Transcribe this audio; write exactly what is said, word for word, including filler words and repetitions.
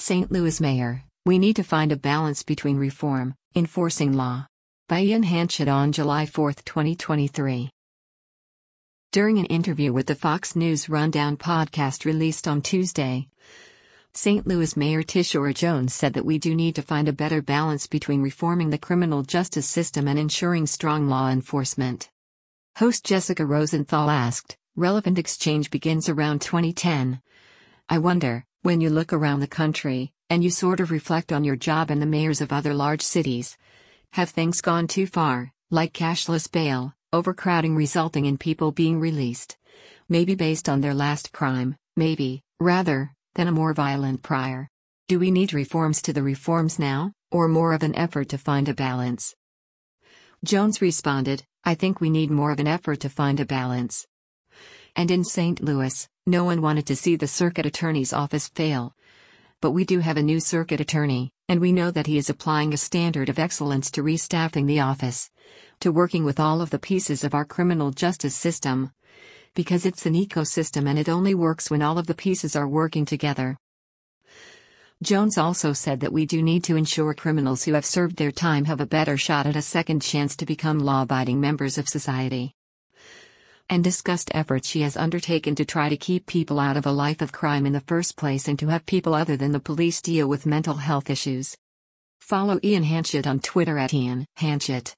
Saint Louis Mayor, we need to find a balance between reform, enforcing law. By Ian Hanchett on July fourth, twenty twenty-three. During an interview with the Fox News Rundown podcast released on Tuesday, Saint Louis Mayor Tishaura Jones said that we do need to find a better balance between reforming the criminal justice system and ensuring strong law enforcement. Host Jessica Rosenthal asked, "Relevant exchange begins around twenty ten. I wonder, when you look around the country, and you sort of reflect on your job and the mayors of other large cities, have things gone too far, like cashless bail, overcrowding resulting in people being released? Maybe based on their last crime, maybe, rather, than a more violent prior. Do we need reforms to the reforms now, or more of an effort to find a balance?" Jones responded, "I think we need more of an effort to find a balance." And in Saint Louis, no one wanted to see the circuit attorney's office fail. But we do have a new circuit attorney, and we know that he is applying a standard of excellence to restaffing the office, to working with all of the pieces of our criminal justice system. Because it's an ecosystem and it only works when all of the pieces are working together. Jones also said that we do need to ensure criminals who have served their time have a better shot at a second chance to become law-abiding members of society. And discussed efforts she has undertaken to try to keep people out of a life of crime in the first place and to have people other than the police deal with mental health issues. Follow Ian Hanchett on Twitter at Ian Hanchett.